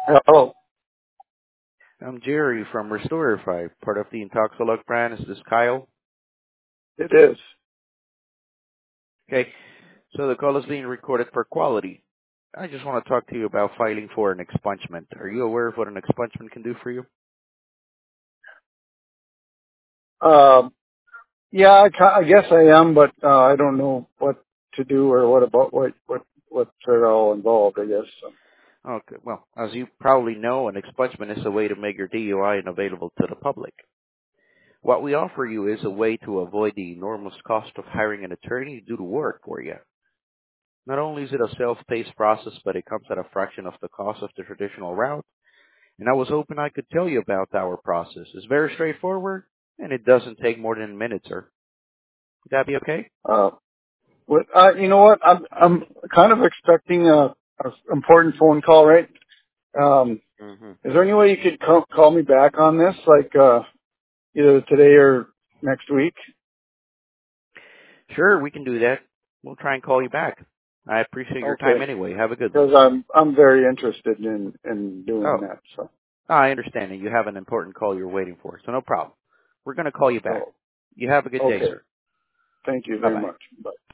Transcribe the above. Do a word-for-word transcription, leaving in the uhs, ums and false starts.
Hello. I'm Jerry from Restorify, part of the Intoxilog brand. Is this Kyle? It is. Okay, so the call is being recorded for quality. I just want to talk to you about filing for an expungement. Are you aware of what an expungement can do for you? Um, yeah, I, ca- I guess I am, but uh, I don't know what to do or what about what what what's it all involved. I guess. So. Okay, well, as you probably know, an expungement is a way to make your D U I unavailable to the public. What we offer you is a way to avoid the enormous cost of hiring an attorney to do the work for you. Not only is it a self-paced process, but it comes at a fraction of the cost of the traditional route. And I was hoping I could tell you about our process. It's very straightforward, and it doesn't take more than a minute, sir. Would that be okay? Uh, what? Uh, you know what? I'm I'm kind of expecting a, a important phone call, right? Um, hmm is there any way you could call, call me back on this, like uh, either today or next week? Sure, we can do that. We'll try and call you back. I appreciate your time Okay. anyway. Have a good one. Because I'm I'm very interested in in doing Oh, that. So. I understand that you have an important call you're waiting for, so no problem. We're going to call you back. So. You have a good day, Okay. sir. Thank you very Bye-bye. much. Bye.